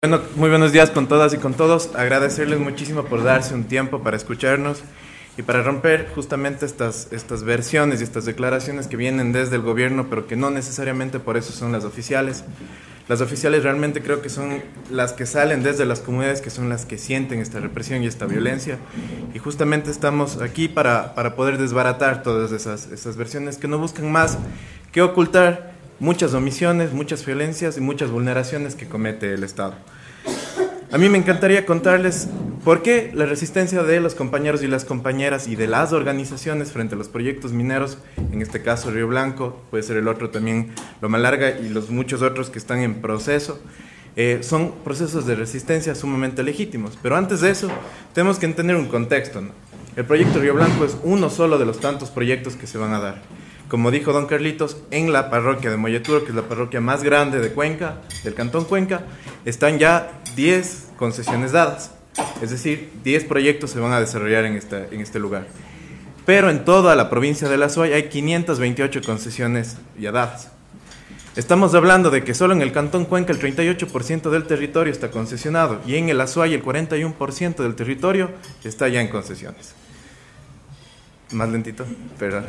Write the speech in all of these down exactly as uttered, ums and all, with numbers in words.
Bueno, muy buenos días con todas y con todos. Agradecerles muchísimo por darse un tiempo para escucharnos y para romper justamente estas, estas versiones y estas declaraciones que vienen desde el gobierno, pero que no necesariamente por eso son las oficiales. Las oficiales realmente creo que son las que salen desde las comunidades, que son las que sienten esta represión y esta violencia. Y justamente estamos aquí para, para poder desbaratar todas esas, esas versiones que no buscan más que ocultar muchas omisiones, muchas violencias y muchas vulneraciones que comete el Estado. A mí me encantaría contarles por qué la resistencia de los compañeros y las compañeras y de las organizaciones frente a los proyectos mineros, en este caso Río Blanco, puede ser el otro también Loma Larga y los muchos otros que están en proceso, eh, son procesos de resistencia sumamente legítimos. Pero antes de eso, tenemos que entender un contexto, ¿no? El proyecto Río Blanco es uno solo de los tantos proyectos que se van a dar. Como dijo don Carlitos, en la parroquia de Molleturo, que es la parroquia más grande de Cuenca, del Cantón Cuenca, están ya diez concesiones dadas. Es decir, diez proyectos se van a desarrollar en, esta, en este lugar. Pero en toda la provincia de La Suay hay quinientas veintiocho concesiones ya dadas. Estamos hablando de que solo en el Cantón Cuenca el treinta y ocho por ciento del territorio está concesionado y en el Azuay el cuarenta y uno por ciento del territorio está ya en concesiones. Más lentito, perdón.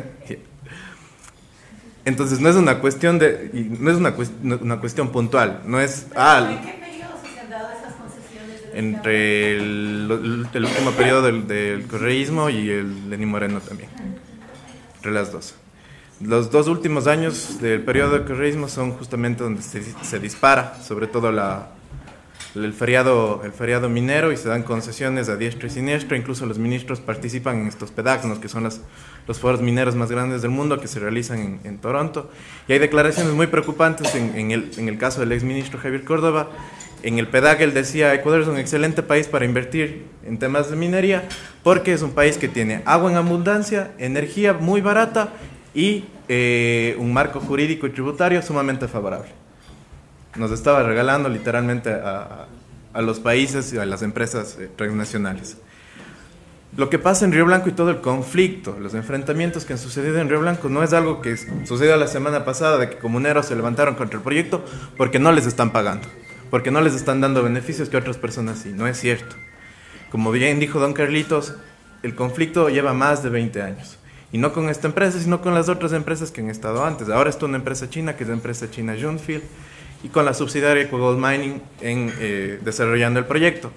Entonces no es una cuestión de, no es una, cuest- una cuestión puntual, no es ah, ¿En qué periodo se han dado esas concesiones? entre el, el último periodo del, del correísmo y el Lenín Moreno también, entre las dos. Los dos últimos años del periodo del correísmo son justamente donde se, se dispara, sobre todo la, el feriado, el feriado minero, y se dan concesiones a diestra y siniestra. Incluso los ministros participan en estos PEDACs, que son las, los foros mineros más grandes del mundo que se realizan en, en Toronto. Y hay declaraciones muy preocupantes en, en, el, en el caso del exministro Javier Córdoba. En el PEDAC él decía: Ecuador es un excelente país para invertir en temas de minería porque es un país que tiene agua en abundancia, energía muy barata y eh, un marco jurídico y tributario sumamente favorable. Nos estaba regalando literalmente a, a los países y a las empresas eh, transnacionales. Lo que pasa en Río Blanco y todo el conflicto, los enfrentamientos que han sucedido en Río Blanco no es algo que sucedió la semana pasada, de que comuneros se levantaron contra el proyecto porque no les están pagando, porque no les están dando beneficios que otras personas sí. No es cierto. Como bien dijo don Carlitos, el conflicto lleva más de veinte años. Y no con esta empresa, sino con las otras empresas que han estado antes. Ahora está una empresa china, que es la empresa china Junfield, y con la subsidiaria EcoGold Mining en, eh, desarrollando el proyecto.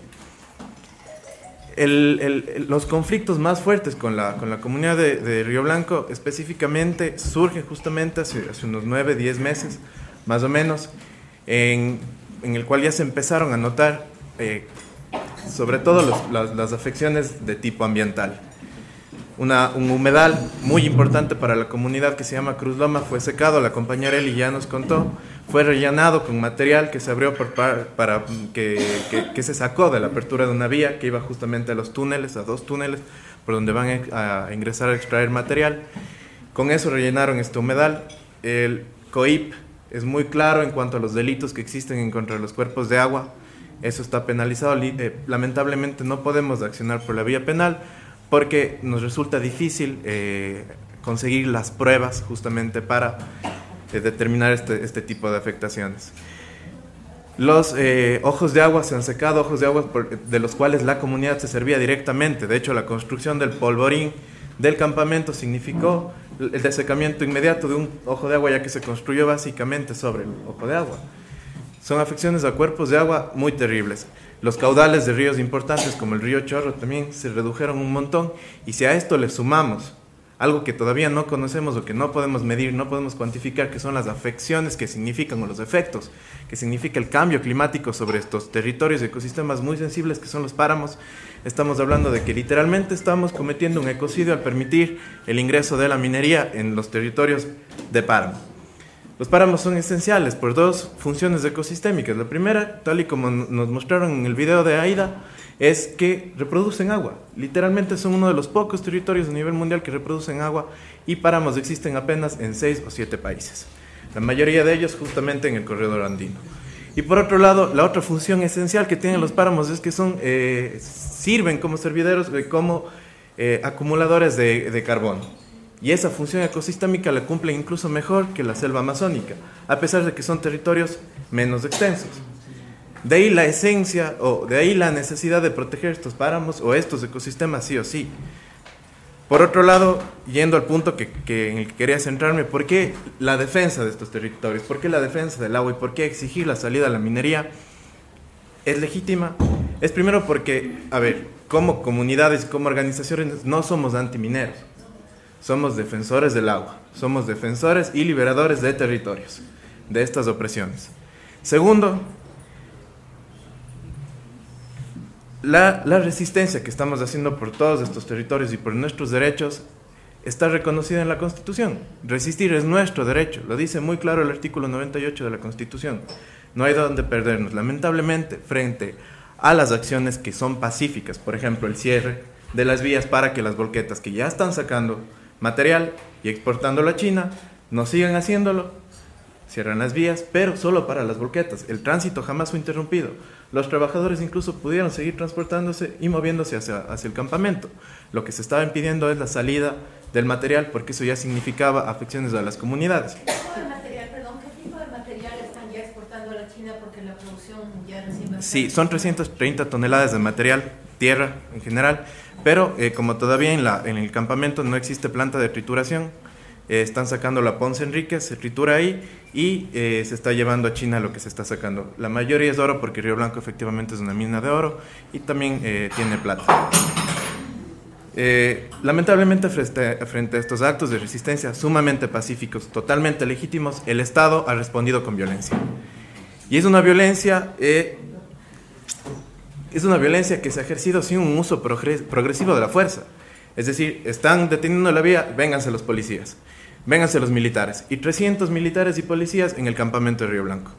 El, el, el, los conflictos más fuertes con la, con la comunidad de, de Río Blanco específicamente surgen justamente hace, hace unos nueve, diez meses, más o menos, en, en el cual ya se empezaron a notar eh, sobre todo los, las, las afecciones de tipo ambiental. Una, un humedal muy importante para la comunidad que se llama Cruz Loma fue secado, la compañera Eli ya nos contó, fue rellenado con material que se abrió por, para, para que, que, que se sacó de la apertura de una vía que iba justamente a los túneles, a dos túneles, por donde van a, a ingresar a extraer material. Con eso rellenaron este humedal. El COIP es muy claro en cuanto a los delitos que existen en contra de los cuerpos de agua. Eso está penalizado. Eh, lamentablemente no podemos accionar por la vía penal, porque nos resulta difícil eh, conseguir las pruebas justamente para eh, determinar este, este tipo de afectaciones. Los eh, ojos de agua se han secado, ojos de agua por, de los cuales la comunidad se servía directamente. De hecho, la construcción del polvorín del campamento significó el desecamiento inmediato de un ojo de agua, ya que se construyó básicamente sobre el ojo de agua. Son afecciones a cuerpos de agua muy terribles. Los caudales de ríos importantes como el río Chorro también se redujeron un montón, y si a esto le sumamos algo que todavía no conocemos o que no podemos medir, no podemos cuantificar, que son las afecciones que significan, o los efectos que significa el cambio climático sobre estos territorios y ecosistemas muy sensibles que son los páramos, estamos hablando de que literalmente estamos cometiendo un ecocidio al permitir el ingreso de la minería en los territorios de páramo. Los páramos son esenciales por dos funciones ecosistémicas. La primera, tal y como nos mostraron en el video de Aida, es que reproducen agua. Literalmente son uno de los pocos territorios a nivel mundial que reproducen agua, y páramos existen apenas en seis o siete países. La mayoría de ellos justamente en el corredor andino. Y por otro lado, la otra función esencial que tienen los páramos es que son, eh, sirven como servideros, eh, como eh, acumuladores de, de carbono. Y esa función ecosistémica la cumplen incluso mejor que la selva amazónica, a pesar de que son territorios menos extensos. De ahí la esencia, o de ahí la necesidad de proteger estos páramos o estos ecosistemas sí o sí. Por otro lado, yendo al punto que, que en el que quería centrarme, ¿por qué la defensa de estos territorios? ¿Por qué la defensa del agua? ¿Y por qué exigir la salida a la minería es legítima? Es primero porque, a ver, como comunidades, como organizaciones, no somos antimineros. Somos defensores del agua. Somos defensores y liberadores de territorios, de estas opresiones. Segundo, La, la resistencia que estamos haciendo por todos estos territorios y por nuestros derechos está reconocida en la Constitución. Resistir es nuestro derecho, lo dice muy claro el artículo noventa y ocho de la Constitución. No hay dónde perdernos. Lamentablemente, frente a las acciones que son pacíficas, por ejemplo, el cierre de las vías para que las volquetas que ya están sacando material y exportándolo a China no sigan haciéndolo, cierran las vías, pero solo para las volquetas. El tránsito jamás fue interrumpido. Los trabajadores incluso pudieron seguir transportándose y moviéndose hacia, hacia el campamento. Lo que se estaba impidiendo es la salida del material, porque eso ya significaba afecciones a las comunidades. ¿Qué tipo de material, perdón, qué tipo de material están ya exportando a la China porque la producción ya recién va a... Sí, son trescientas treinta toneladas de material, tierra en general, pero eh, como todavía en, la, en el campamento no existe planta de trituración, Eh, están sacando la Ponce Enríquez, se tritura ahí y eh, se está llevando a China lo que se está sacando. La mayoría es oro porque Río Blanco efectivamente es una mina de oro y también eh, tiene plata. Eh, lamentablemente frente, frente a estos actos de resistencia sumamente pacíficos, totalmente legítimos, el Estado ha respondido con violencia. Y es una violencia, eh, es una violencia que se ha ejercido sin un uso progres, progresivo de la fuerza. Es decir, están deteniendo la vía, vénganse los policías. Vénganse los militares. Y trescientos militares y policías en el campamento de Río Blanco.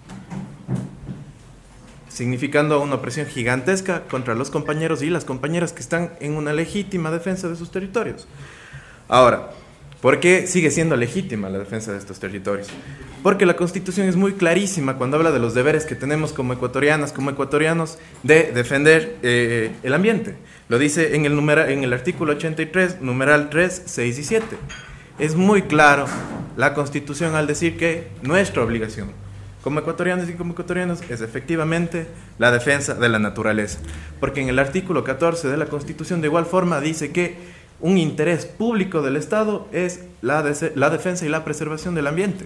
Significando una opresión gigantesca contra los compañeros y las compañeras que están en una legítima defensa de sus territorios. Ahora, ¿por qué sigue siendo legítima la defensa de estos territorios? Porque la Constitución es muy clarísima cuando habla de los deberes que tenemos como ecuatorianas, como ecuatorianos, de defender eh, el ambiente. Lo dice en el, numera, en el artículo ochenta y tres, numeral tres, seis y siete. Es muy claro la Constitución al decir que nuestra obligación como ecuatorianos y como ecuatorianos es efectivamente la defensa de la naturaleza. Porque en el artículo catorce de la Constitución de igual forma dice que un interés público del Estado es la, de, la defensa y la preservación del ambiente.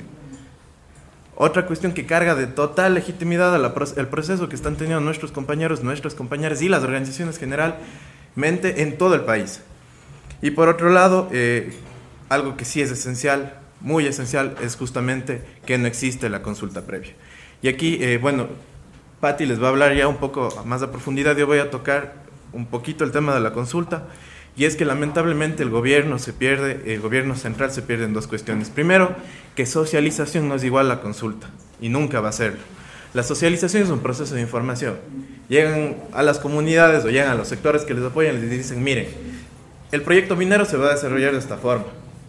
Otra cuestión que carga de total legitimidad al proceso que están teniendo nuestros compañeros, nuestras compañeras y las organizaciones generalmente en todo el país. Y por otro lado, eh, algo que sí es esencial, muy esencial, es justamente que no existe la consulta previa. Y aquí, eh, bueno, Patti les va a hablar ya un poco más a profundidad. Yo voy a tocar un poquito el tema de la consulta. Y es que lamentablemente el gobierno se pierde, el gobierno central se pierde en dos cuestiones. Primero, que socialización no es igual a la consulta, y nunca va a serlo. La socialización es un proceso de información. Llegan a las comunidades o llegan a los sectores que les apoyan y les dicen, miren, el proyecto minero se va a desarrollar de esta forma.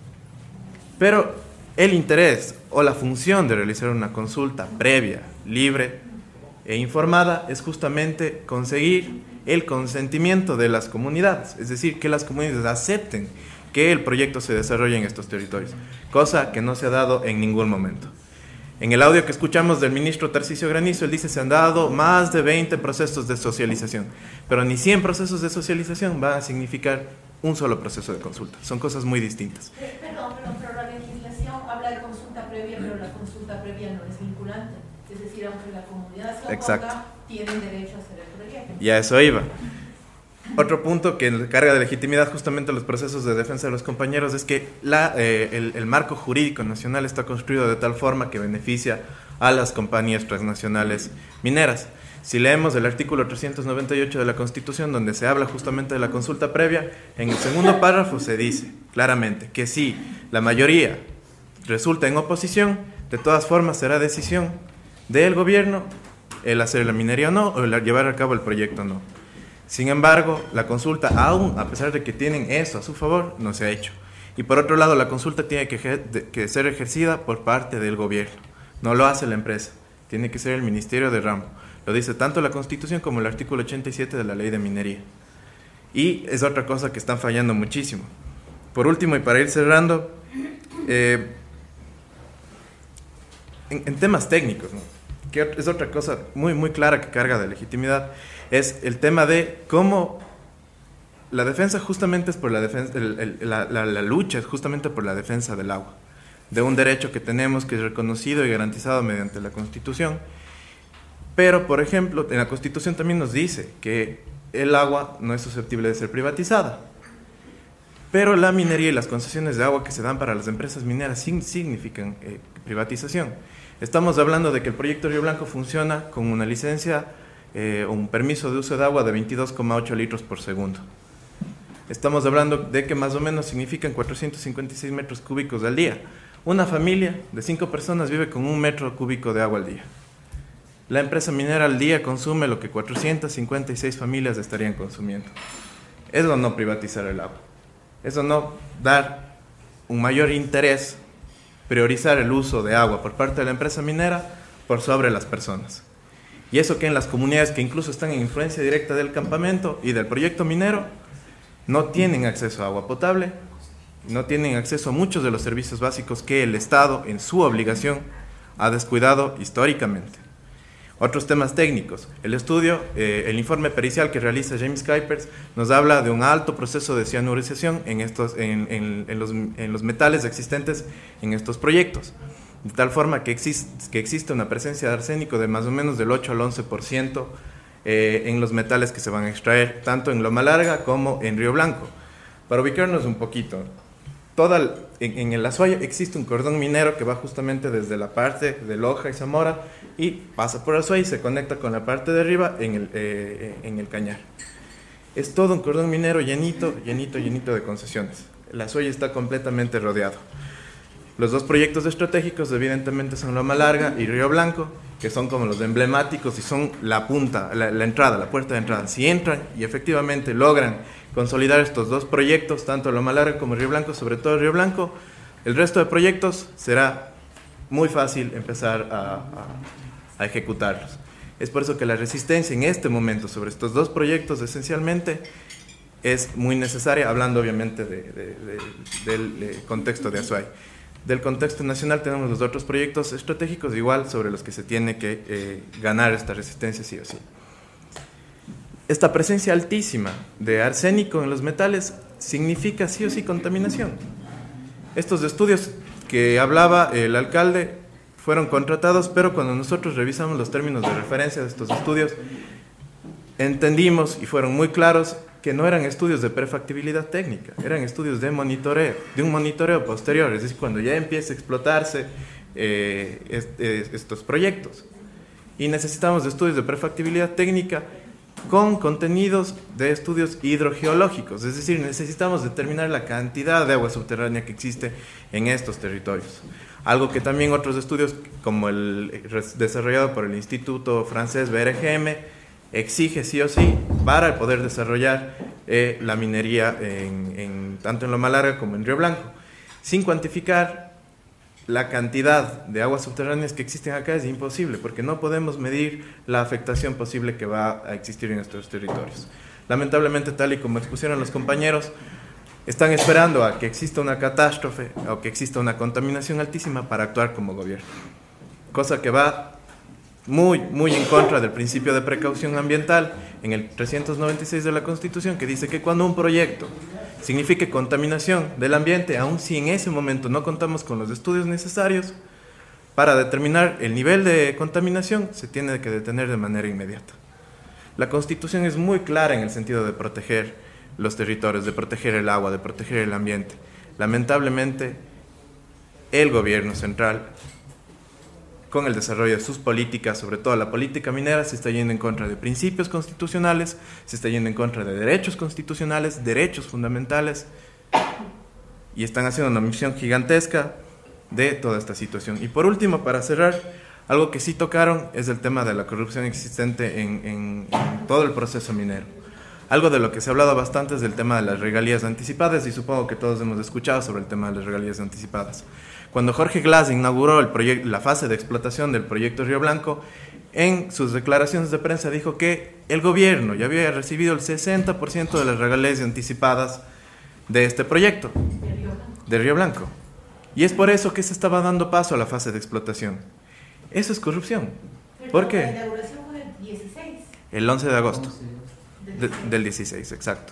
Pero el interés o la función de realizar una consulta previa, libre e informada es justamente conseguir el consentimiento de las comunidades, es decir, que las comunidades acepten que el proyecto se desarrolle en estos territorios, cosa que no se ha dado en ningún momento. En el audio que escuchamos del ministro Tarcisio Granizo, él dice se han dado más de veinte procesos de socialización, pero ni cien procesos de socialización van a significar un solo proceso de consulta, son cosas muy distintas. Eh, perdón, perdón, pero la legislación habla de consulta previa, pero la consulta previa no es vinculante, es decir, aunque la comunidad se oponga, tienen derecho a hacer el proyecto. Y a eso iba. Otro punto que carga de legitimidad justamente los procesos de defensa de los compañeros es que la, eh, el, el marco jurídico nacional está construido de tal forma que beneficia a las compañías transnacionales mineras. Si leemos el artículo trescientos noventa y ocho de la Constitución, donde se habla justamente de la consulta previa, en el segundo párrafo se dice claramente que si la mayoría resulta en oposición, de todas formas será decisión del gobierno el hacer la minería o no, o el llevar a cabo el proyecto o no. Sin embargo, la consulta, aún a pesar de que tienen eso a su favor, no se ha hecho. Y por otro lado, la consulta tiene que, ejer- que ser ejercida por parte del gobierno. No lo hace la empresa, tiene que ser el Ministerio de Ramo. Lo dice tanto la Constitución como el artículo ochenta y siete de la Ley de Minería. Y es otra cosa que están fallando muchísimo. Por último, y para ir cerrando, eh, en, en temas técnicos, ¿no? que es otra cosa muy, muy clara que carga de legitimidad, es el tema de cómo la defensa justamente es por la defensa, el, el, la, la, la lucha es justamente por la defensa del agua, de un derecho que tenemos que es reconocido y garantizado mediante la Constitución. Pero, por ejemplo, en la Constitución también nos dice que el agua no es susceptible de ser privatizada. Pero la minería y las concesiones de agua que se dan para las empresas mineras sí significan eh, privatización. Estamos hablando de que el proyecto Río Blanco funciona con una licencia eh, o un permiso de uso de agua de veintidós coma ocho litros por segundo. Estamos hablando de que más o menos significan cuatrocientos cincuenta y seis metros cúbicos al día. Una familia de cinco personas vive con un metro cúbico de agua al día. La empresa minera al día consume lo que cuatrocientas cincuenta y seis familias estarían consumiendo. Eso no privatizar el agua. Eso no dar un mayor interés, priorizar el uso de agua por parte de la empresa minera por sobre las personas. Y eso que en las comunidades que incluso están en influencia directa del campamento y del proyecto minero, no tienen acceso a agua potable, no tienen acceso a muchos de los servicios básicos que el Estado, en su obligación, ha descuidado históricamente. Otros temas técnicos. El estudio, eh, el informe pericial que realiza James Kuipers nos habla de un alto proceso de cianurización en, estos, en, en, en, los, en los metales existentes en estos proyectos, de tal forma que, existe, que existe una presencia de arsénico de más o menos del ocho al once por ciento eh, en los metales que se van a extraer, tanto en Loma Larga como en Río Blanco. Para ubicarnos un poquito, toda el, en, en el Azuay existe un cordón minero que va justamente desde la parte de Loja y Zamora y pasa por Azuay y se conecta con la parte de arriba en el, eh, en el Cañar. Es todo un cordón minero llenito, llenito, llenito de concesiones. El Azuay está completamente rodeado. Los dos proyectos estratégicos evidentemente son Loma Larga y Río Blanco, que son como los emblemáticos y son la punta, la, la entrada, la puerta de entrada. Si entran y efectivamente logran consolidar estos dos proyectos, tanto Loma Larga como Río Blanco, sobre todo Río Blanco, el resto de proyectos será muy fácil empezar a, a, a ejecutarlos. Es por eso que la resistencia en este momento sobre estos dos proyectos esencialmente es muy necesaria, hablando obviamente de, de, de, del de contexto de Azuay. Del contexto nacional tenemos los otros proyectos estratégicos igual sobre los que se tiene que eh, ganar esta resistencia sí o sí. Esta presencia altísima de arsénico en los metales significa sí o sí contaminación. Estos estudios que hablaba el alcalde fueron contratados, pero cuando nosotros revisamos los términos de referencia de estos estudios, entendimos y fueron muy claros que no eran estudios de prefactibilidad técnica, eran estudios de monitoreo, de un monitoreo posterior, es decir, cuando ya empieza a explotarse eh, este, estos proyectos. Y necesitamos de estudios de prefactibilidad técnica con contenidos de estudios hidrogeológicos, es decir, necesitamos determinar la cantidad de agua subterránea que existe en estos territorios. Algo que también otros estudios, como el desarrollado por el Instituto Francés B R G M, exige sí o sí para poder desarrollar eh, la minería en, en, tanto en Loma Larga como en Río Blanco, sin cuantificar la cantidad de aguas subterráneas que existen acá. Es imposible, porque no podemos medir la afectación posible que va a existir en estos territorios. Lamentablemente, tal y como expusieron los compañeros, están esperando a que exista una catástrofe o que exista una contaminación altísima para actuar como gobierno, cosa que va muy, muy en contra del principio de precaución ambiental en el trescientos noventa y seis de la Constitución, que dice que cuando un proyecto signifique contaminación del ambiente, aun si en ese momento no contamos con los estudios necesarios para determinar el nivel de contaminación, se tiene que detener de manera inmediata. La Constitución es muy clara en el sentido de proteger los territorios, de proteger el agua, de proteger el ambiente. Lamentablemente, el gobierno central, con el desarrollo de sus políticas, sobre todo la política minera, se está yendo en contra de principios constitucionales, se está yendo en contra de derechos constitucionales, derechos fundamentales, y están haciendo una misión gigantesca de toda esta situación. Y por último, para cerrar, algo que sí tocaron es el tema de la corrupción existente en, en, en todo el proceso minero. Algo de lo que se ha hablado bastante es del tema de las regalías anticipadas, y supongo que todos hemos escuchado sobre el tema de las regalías anticipadas. Cuando Jorge Glass inauguró el proyecto, la fase de explotación del proyecto Río Blanco, en sus declaraciones de prensa dijo que el gobierno ya había recibido el sesenta por ciento de las regalías anticipadas de este proyecto, de Río Blanco. Y es por eso que se estaba dando paso a la fase de explotación. Eso es corrupción. ¿Por qué? La inauguración fue el dieciséis. El once de agosto. De, del dieciséis, exacto.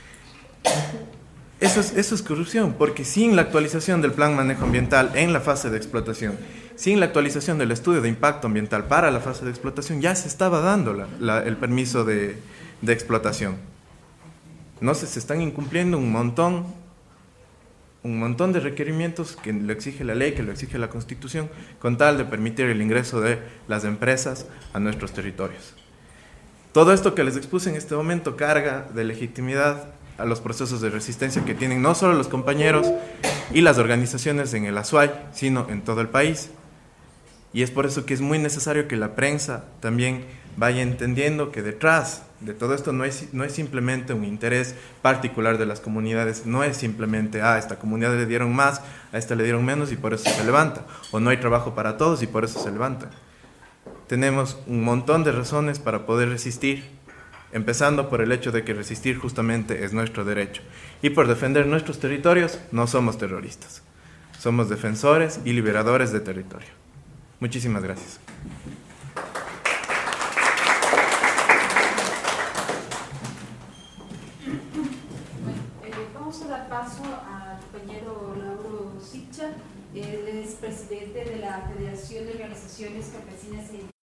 Eso es, eso es corrupción, porque sin la actualización del plan manejo ambiental en la fase de explotación, sin la actualización del estudio de impacto ambiental para la fase de explotación, ya se estaba dando la, la, el permiso de, de explotación. No se, se están incumpliendo un montón, un montón de requerimientos que lo exige la ley, que lo exige la Constitución, con tal de permitir el ingreso de las empresas a nuestros territorios. Todo esto que les expuse en este momento carga de legitimidad a los procesos de resistencia que tienen no solo los compañeros y las organizaciones en el Azuay, sino en todo el país. Y es por eso que es muy necesario que la prensa también vaya entendiendo que detrás de todo esto no es, no es simplemente un interés particular de las comunidades, no es simplemente, ah, a esta comunidad le dieron más, a esta le dieron menos y por eso se levanta, o no hay trabajo para todos y por eso se levanta. Tenemos un montón de razones para poder resistir, empezando por el hecho de que resistir justamente es nuestro derecho. Y por defender nuestros territorios no somos terroristas, somos defensores y liberadores de territorio. Muchísimas gracias. Bueno, eh, vamos a dar paso al compañero Lauro Sitcha. Él es presidente de la Federación de Organizaciones Campesinas e